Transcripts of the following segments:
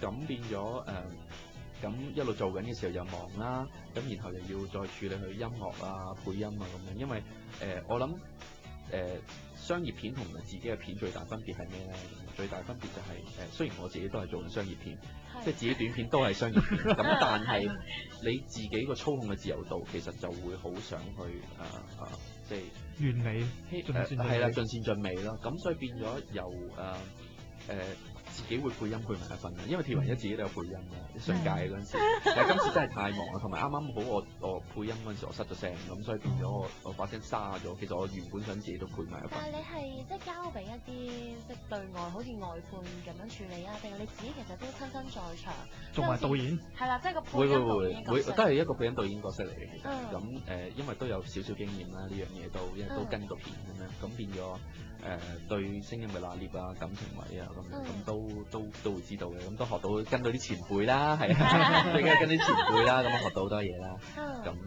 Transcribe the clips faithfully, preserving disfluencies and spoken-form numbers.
咁變咗誒，咁、呃、一路做緊嘅時候又忙啦，咁然後又要再處理佢音樂啊、配音啊咁樣，因為誒、呃、我諗誒、呃、商業片同埋自己嘅片最大分別係咩咧？最大分別就係、是、誒、呃，雖然我自己都係做緊商業片，即係自己短片都係商業片，咁但係你自己個操控嘅自由度，其實就會好想去誒誒、呃呃，即係完美， 誒係啦，盡善盡美咯。咁所以變咗由誒誒。呃呃自己會配音配埋一份啦，因為鐵雲一自己都有配音嘅，上屆嗰陣時，但係今次真係太忙啦，同埋啱啱好我我配音嗰陣時我失咗聲，咁所以變咗我我把聲沙咗。其實我原本想自己都配埋一份。 但係你係即係交俾一啲即係對外好似外判咁樣處理啊，定係你自己其實都親身在場做埋導演？ 係啦，即係個配會會音導會演會都係一個配音導演角色嚟嘅，其實嗯咁誒、呃，因為都有少少經驗啦，呢樣嘢都因為都跟過片咁樣，咁變咗誒、呃、對聲音嘅拿捏啊、感情位啊咁樣，咁、嗯、都都都會知道嘅，咁都學到跟到啲前輩啦，係啊，最緊要跟啲前輩啦，咁學到好多嘢啦，咁誒誒誒誒，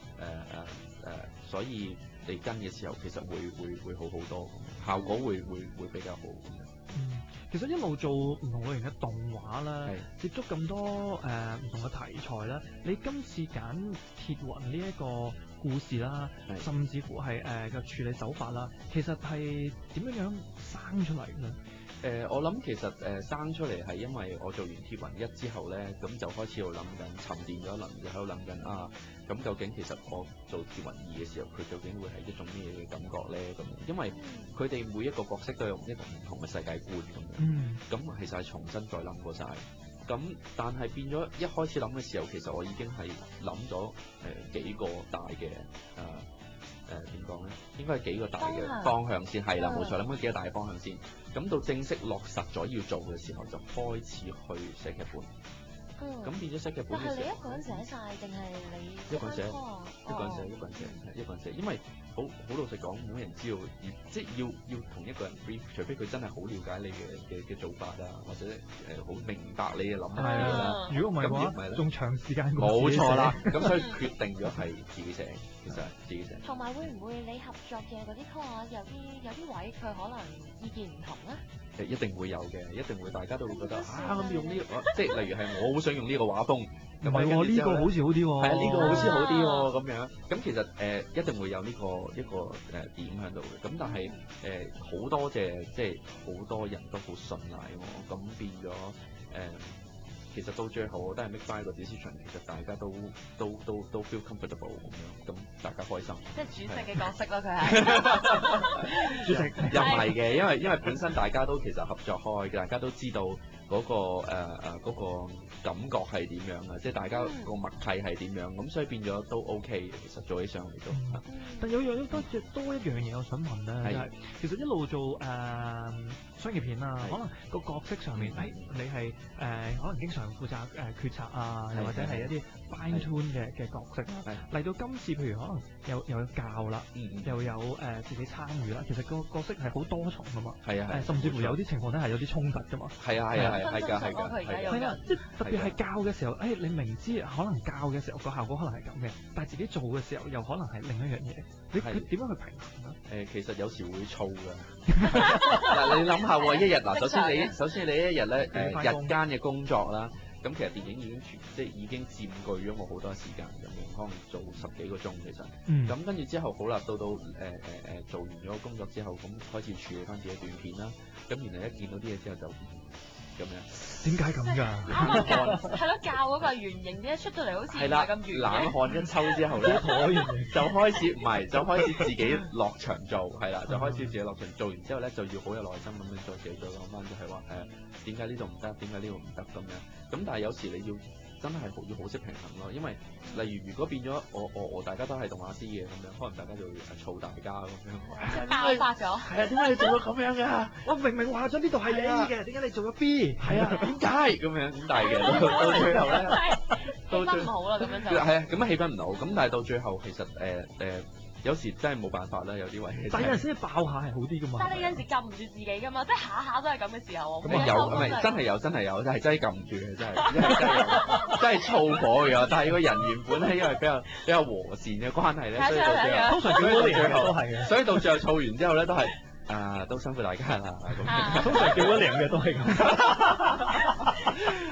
所以你跟嘅時候其實會會會好好多，效果會會會比較好咁樣。 嗯，其實一路做唔同類型嘅動畫啦，接觸咁多誒唔、呃、同嘅題材啦，你今次揀鐵雲呢一個故事啦，甚至乎係誒嘅處理手法啦，其實係點樣樣生出嚟咧？ 誒、呃，我諗其實誒、呃、生出嚟係因為我做完鐵雲一之後咧，咁就開始喺度諗緊，沉澱咗一輪，就喺度諗緊啊，咁究竟其實我做鐵雲二嘅時候，佢究竟會係一種咩嘅感覺咧？咁因為佢哋每一個角色都有一個唔同嘅世界觀咁樣， 嗯， 咁其實係重新再諗過晒。咁但係變咗一開始諗嘅時候，其實我已經係諗咗誒幾個大嘅誒。呃誒點講咧？應該係幾個大嘅方向先係啦，冇錯，諗緊幾個大嘅方向先。咁到正式落實咗要做嘅時候，就開始去寫劇本。嗯。咁變咗寫劇本嘅時候， 但係你一個人寫晒定係你一個人寫？ 哦、 一個人寫，一個人寫，係一個人寫。因為好好老實講，冇人知道，即係要要同一個人 brief，除非佢真係好了解你嘅嘅嘅做法啊，或者誒好、呃、明白你嘅諗法啦。 如果唔係嘅話，仲長時間冇錯啦。咁所以決定咗係自己寫，其實係自己寫。 同埋會唔會你合作嘅嗰啲 call 有啲有啲位佢可能意見唔同咧？ 誒一定會有嘅，一定會大家都會覺得啊咁用呢、這個，即係例如係我好想用呢個畫風， 唔係喎，呢、這個好似好啲喎， 係啊，呢、這個好似好啲喎咁樣。咁其實誒、呃、一定會有呢、這個一個誒、呃、點喺度嘅。咁但係誒好多謝，即係好多人都好信賴我，咁變咗誒。呃其實到最後我都係 make by 個 decision，其實大家都都都都 feel comfortable 咁樣，咁大家開心。 即係主席嘅角色咯，佢係。 主席又唔係嘅，因為因為本身大家都其實合作開，大家都知道嗰、嗰個誒誒嗰個感覺係點樣啊，即係大家個默契係點樣，咁、嗯、所以變咗都 OK 嘅。其實做起上嚟都。嗯、 但有樣多多一樣嘢，我想問咧，就係其實一路做誒、呃、商業片啊，可能個角色上面，誒、哎、你係誒、呃、可能經常負責誒、呃、決策啊，又或者係一啲 fine tune 嘅嘅角色啦。嚟到今次，譬如可能又又有教啦，又有誒、呃、自己參與啦，其實個角色係好多重噶嘛。 係啊係、呃。 甚至乎有啲情況咧係有啲衝突噶嘛。 係啊係啊係係㗎係㗎係啊，即係特別係教嘅時候，誒、哎、你明知可能教嘅時候個效果可能係咁嘅，但係自己做嘅時候又可能係另一樣嘢。你佢點樣去平衡咧？ 誒、呃，其實有時會燥㗎。嗱，你諗下喎，一日嗱，首先你首先你一日咧誒日間嘅工作啦，咁其實電影已經全即係已經佔據咗我好多時間咁樣，可能做十幾個鐘其實。嗯。咁跟住之後好啦，到到誒誒誒做完咗工作之後，咁開始處理翻自己短片啦。咁然後一見到啲嘢之後就咁樣。 點解咁㗎？ 冷汗係咯，教嗰個圓形啲，出到嚟好似唔係咁圓。 冷汗一抽之後咧，就開始唔係，就開始自己落場做，係啦，就開始自己落場做完之後咧，就要好有耐心咁樣再自己再講翻，就係話誒點解呢度唔得，點解呢度唔得咁樣。咁但係有時你要真係好要好識平衡咯，因為例如如果變咗我我我大家都係動畫師嘅咁樣，可能大家就會嘈大家咁樣。 爆發咗。 係啊，點解你做咗咁樣㗎？ 我明明話咗呢度係 A 嘅，點解你做咗 B？ 係啊，點解咁樣咁大嘅？到最後咧， 氣氛唔好啦，咁樣就係啊，咁樣氣氛唔好。咁但係到最後其實誒誒。呃呃有時真係冇辦法啦，有啲位。 但係有陣時爆下係好啲噶嘛。 但係你有陣時撳唔住自己噶嘛，即係下下都係咁嘅時候。 咁有，唔係真係有，真係有，真係真係撳唔住嘅，真係真係真係真係燥火嘅。但係個人原本咧，因為比較比較和善嘅關係咧，所以到最後， 通常叫嗰年都係嘅。 所以到最後燥完之後咧，都係啊，都辛苦大家啦。咁通常叫嗰年嘅都係咁。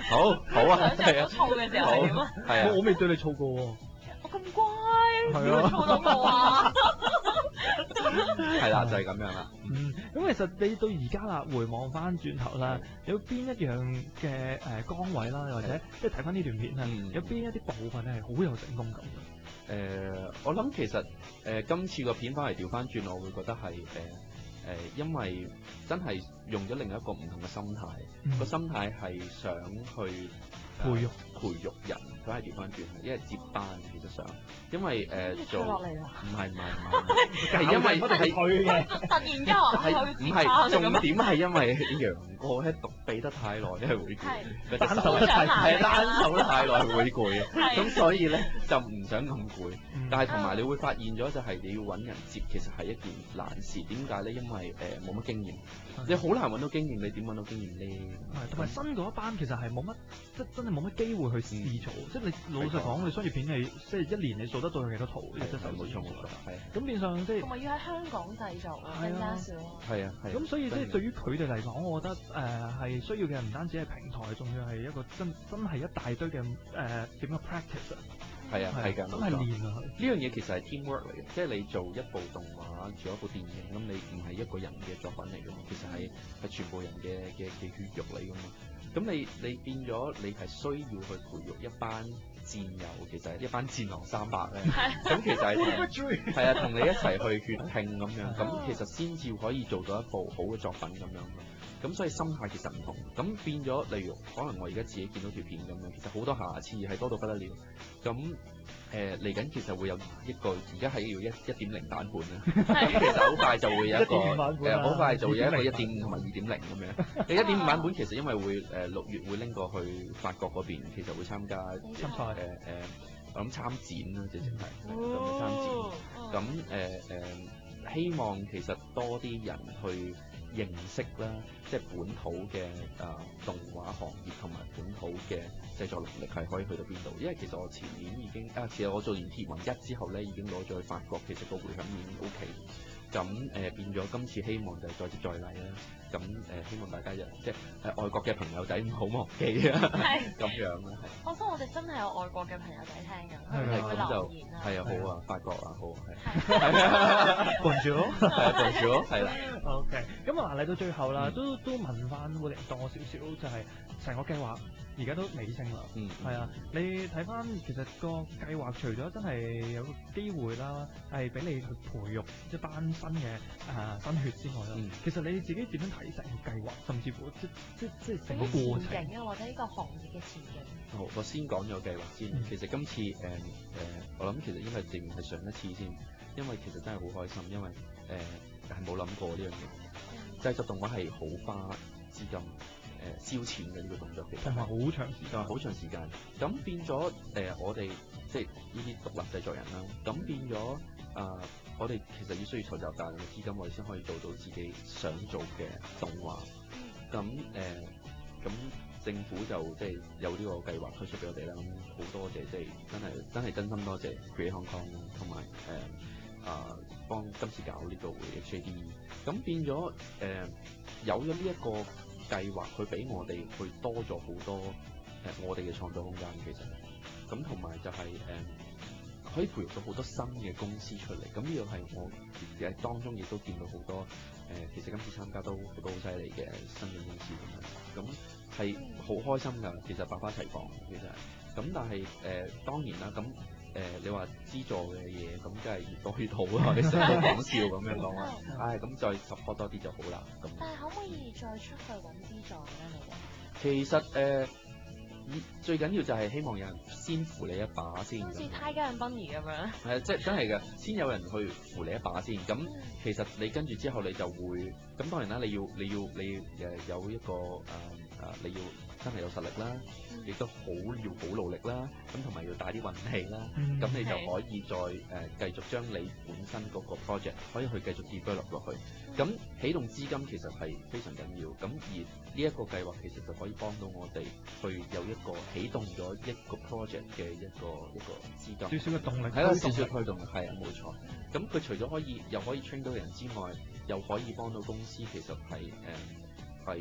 好好啊，係啊， 燥嘅時候係點啊？ 係啊， 我未對你燥過喎。 我咁乖， 係啊點會燥到我啊？ 係啦，就係咁樣啦。 嗯，咁其實你到而家啦，回望翻轉頭啦，有邊一樣嘅誒崗位啦，或者即係睇翻呢段片啊， 嗯有邊一啲部分咧係好有成功感嘅？ 誒、呃，我諗其實誒、呃、今次個片翻嚟調翻轉，我會覺得係誒誒，因為真係用咗另一個唔同嘅心態，個、 嗯、 心態係想去培育培育人，都係調翻轉，因為接班其實上，因為誒、呃、做落嚟啦， 唔係唔係唔係，係因為係佢嘅， 突然間話係佢唔係重點係因為楊過咧讀背得太耐，因為會攰，佢單隻手得太係單手得太耐會攰嘅，咁係所以咧就唔想咁攰。 嗯但係同埋你會發現咗就係你要揾人接，其實係一件難事。點解咧？因為誒冇乜經驗，你好難揾到經驗，你點揾到經驗咧？ 係同埋新嗰一班其實係冇乜，即真係冇乜機會去試做。即係你老實講，你商業片係即係一年你數得到佢幾多套？ 係係冇錯冇錯，係啊。 咁變相即係同埋要喺香港製造啊，更加少啊。 係啊係。 咁所以即係對於佢哋嚟講，我覺得誒係需要嘅唔單止係平台，仲要係一個真真係一大堆嘅誒點樣 practice 啊。 係啊係㗎， 真係練啊！ 呢樣嘢其實係 teamwork 嚟嘅，即係你做一部動畫，做一部電影，咁你唔係一個人嘅作品嚟㗎嘛，其實係係全部人嘅嘅嘅血肉嚟㗎嘛。咁你你變咗你係需要去培育一班戰友，其實係一班戰狼三百咧。咁其實係同係啊，同你一齊去血拼咁樣，咁其實先至可以做到一部好嘅作品咁樣咯。咁所以心態其實唔同，咁變咗，例如可能我而家自己見到條片咁樣，其實好多瑕疵係多到不得了。咁誒嚟緊其實會有一個，而家係要一一點零版本啦。咁其實好快就會有一個誒，好快就會有一個一點五同埋二點零咁樣。你一點五版本其實因為會誒六月會拎過去法國嗰邊，其實會參加參賽誒誒， 我諗參展啦，直情係咁參展。咁誒誒，希望其實多啲人去認識啦，即係本土嘅誒、呃、動畫行業同埋本土嘅製作能力係可以去到邊度？因為其實我前年已經啊，其實我做完鐵魂一之後咧，已經攞咗去法國，其實個迴響已經 O K。咁誒、呃、變咗今次希望就係再接再厲啦。咁誒、呃、希望大家又即係誒、呃、外國嘅朋友仔唔好忘記啊，咁樣啦，係。 放心，我哋真係有外國嘅朋友仔聽㗎，佢係哋會咁就留言啊。 係啊，好啊，法國啊，好啊， 係。 係啊， 伴住咯， 係啊，伴住咯，係啦。 OK，咁啊嚟到最後啦， 嗯、 都都問翻會嚟多少少，就係成個計劃而家都尾聲啦。 嗯， 係啊，你睇翻其實個計劃除咗真係有個機會啦，係俾你去培育一班新嘅誒、呃、新血之外啦， 嗯、 其實你自己點樣睇成個計劃，甚至乎即即即係成個過程前景啊，或者呢個行業嘅前景。 好，我先講咗計劃先。 嗯、 其實今次誒誒、呃呃，我諗其實應該正係上一次先，因為其實真係好開心，因為誒係冇諗過呢樣嘢。製作動畫係好花資金。誒燒錢嘅呢個動作其實同埋好長時間， 好長時間。咁變咗誒、呃，我哋即係呢啲獨立製作人啦。咁變咗誒、呃，我哋其實要需要籌集大量嘅資金，我哋先可以做到自己想做嘅動畫。咁誒，咁、呃、政府就即係有呢個計劃推出俾我哋啦。咁好多謝，即係真係真係真心多謝 Create Hong Kong 同埋誒啊幫今次搞呢個 H A D。咁變咗誒、呃，有咗呢一個計劃佢俾我哋去多咗好多誒、呃，我哋嘅創作空間其實，咁同埋就係、是、誒、呃、可以培育到好多新嘅公司出嚟，咁呢樣係我誒當中亦都見到好多誒、呃，其實今次參加都好多好犀利嘅新嘅公司咁樣，咁係好開心㗎，其實百花齊放其實，咁但係誒、呃、當然啦，咁誒、呃、你話資助嘅嘢，咁梗係越多越好啦，你成日都講笑咁樣講啊，唉咁再 support 多啲就好啦，咁。 但係可唔可以再出去揾資助咧？你哋其實誒、呃，最緊要就係希望有人先扶你一把先。 好似 Tiger and Bunny 咁樣。 係啊，即係真係嘅，先有人去扶你一把先。咁其實你跟住之後，你就會咁當然啦，你要你要你誒有一個誒誒、呃，你要真係有實力啦，亦都好要好努力啦，咁同埋要帶啲運氣啦，咁、嗯、你就可以再誒、呃、繼續將你本身嗰個 project 可以去繼續 develop 落去。咁起動資金其實係非常緊要，咁而呢一個計劃其實就可以幫到我哋去有一個起動咗一個 project 嘅一個一個資金， 少少嘅動力， 係啦，少少推動力，係啊，冇錯。咁佢除咗可以又可以 train 到人之外，又可以幫到公司，其實係誒係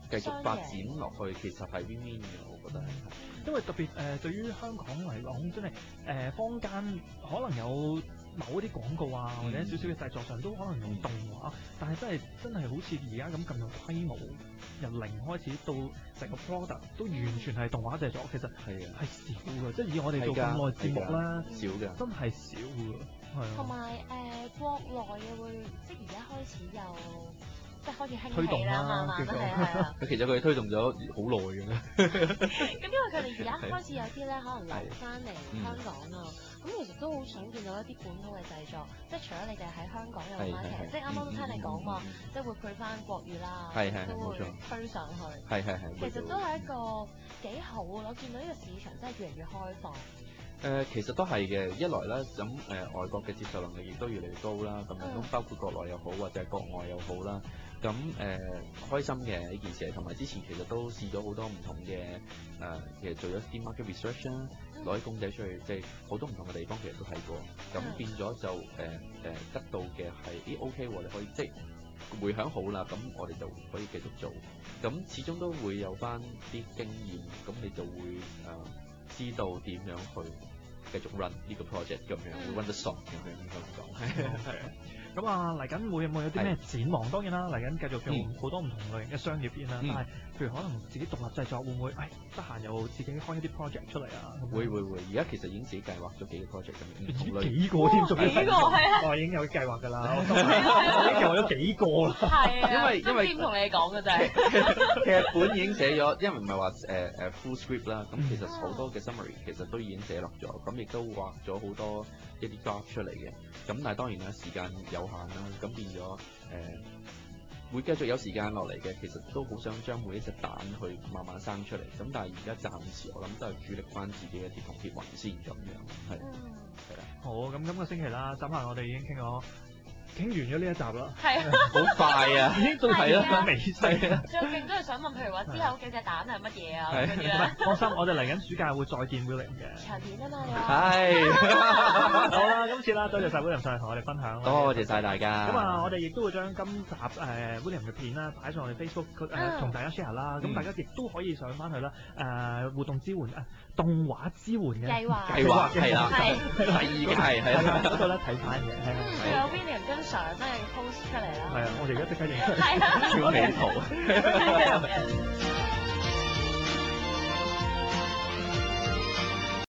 繼續發展落去，其實係 win-win 嘅，我覺得係。 因為特別誒、呃，對於香港嚟講，真係誒、呃、坊間可能有某啲廣告啊，或者少少嘅製作上都可能用動畫，但係真係真係好似而家咁咁有規模，由零開始到成個 product 都完全係動畫製作，其實係係少嘅，即係以我哋做咁耐節目啦， 少嘅， 真係少嘅，係啊。 同埋誒國內嘅會，即係而家開始有。即係開始興推動起啦，慢慢係啊係啊。 其實佢哋推動咗好耐嘅啦。 咁因為佢哋而家開始有啲咧，可能留翻嚟香港啊，咁其實都好想見到一啲本土嘅製作，即係除咗你哋喺香港有 market，即係啱啱都聽你講嘛，即係會配翻國語啦，都會推上去。係係係。其實都係一個幾好嘅，我見到呢個市場真係越嚟越開放。 誒、呃、其實都係嘅，一來咧咁誒外國嘅接受能力亦都越嚟越高啦，咁樣咁包括國內又好或者係國外又好啦，咁誒、呃、開心嘅呢件事，同埋之前其實都試咗好多唔同嘅誒、呃，其實做咗啲 market research 啦，攞啲公仔出去，即係好多唔同嘅地方其實都睇過，咁變咗就誒誒、呃呃、得到嘅係咦 OK 喎，你可以即係迴響好啦，咁我哋就可以繼續做，咁始終都會有翻啲經驗，咁你就會誒、呃、知道點樣去繼續 run 呢個 project 咁樣，會 run 得順咁樣應該咁講。係啊，咁啊嚟緊會有冇有啲咩展望？當然啦，嚟緊繼續做好多唔同類型嘅商業片啦。但係譬如可能自己獨立製作會唔會？誒得閒又自己開一啲 project 出嚟啊？會會會。而家其實已經自己計劃咗幾個 project 咁，唔同類幾個添，仲幾個係啊？我已經有計劃㗎啦，我已經計劃咗幾個啦。係啊，因為因為點同你講嘅啫。劇本已經寫咗，因為唔係話誒誒 full script 啦。咁其實好多嘅 summary 其實都已經寫落咗，咁亦都畫咗好多一啲 draft 出嚟嘅。咁但係當然啦，時間有限啦，咁變咗誒、呃、會繼續有時間落嚟嘅。其實都好想將每一隻蛋去慢慢生出嚟。咁但係而家暫時我諗都係主力翻自己嘅鐵同鐵雲先咁樣，係係啦。好，咁今個星期啦，眨下我哋已經傾咗。傾完咗呢一集啦，係啊，好快啊，已經到係啦，未細啦。最勁都係想問，譬如話之後幾隻蛋係乜嘢啊？嗰啲咧。放心，我哋嚟緊暑假會再見 William 嘅。長片啊嘛，係。好啦，今次啦，多謝晒 William 上嚟同我哋分享。多謝晒大家。咁啊，我哋亦都會將今集誒 William 嘅片啦擺上我哋 Facebook 誒同大家 share 啦。咁大家亦都可以上翻去啦誒互動支援誒動畫支援嘅計劃計劃係啦，係第二屆係啦，嗰度咧睇翻嘅係啊。仲有 William 跟相咧 post 出嚟啦，係啊，我哋而家即刻影出嚟，超美圖。